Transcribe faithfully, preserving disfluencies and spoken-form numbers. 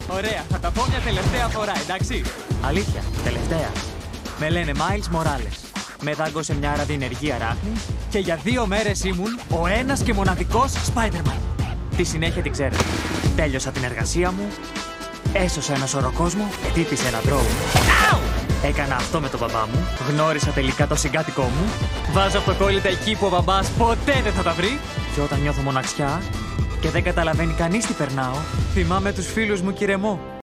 Ωραία, θα τα πω μια τελευταία φορά, εντάξει. Αλήθεια, τελευταία. Με λένε Miles Morales. Με δάγκωσε μια ραδιενεργή αράχνη και για δύο μέρες ήμουν ο ένας και μοναδικός Spider-Man. Τη συνέχεια την ξέρετε. Τέλειωσα την εργασία μου, έσωσα ένα σωρό κόσμο, ετύπησε ένα drone. Έκανα αυτό με τον μπαμπά μου, γνώρισα τελικά το συγκάτοικό μου, βάζω αυτοκόλλητα εκεί που ο μπαμπάς ποτέ δεν θα τα βρει. Και όταν νιώθω μοναξιά και δεν καταλαβαίνει κανείς τι περνάω, θυμάμαι τους φίλους μου και ηρεμώ.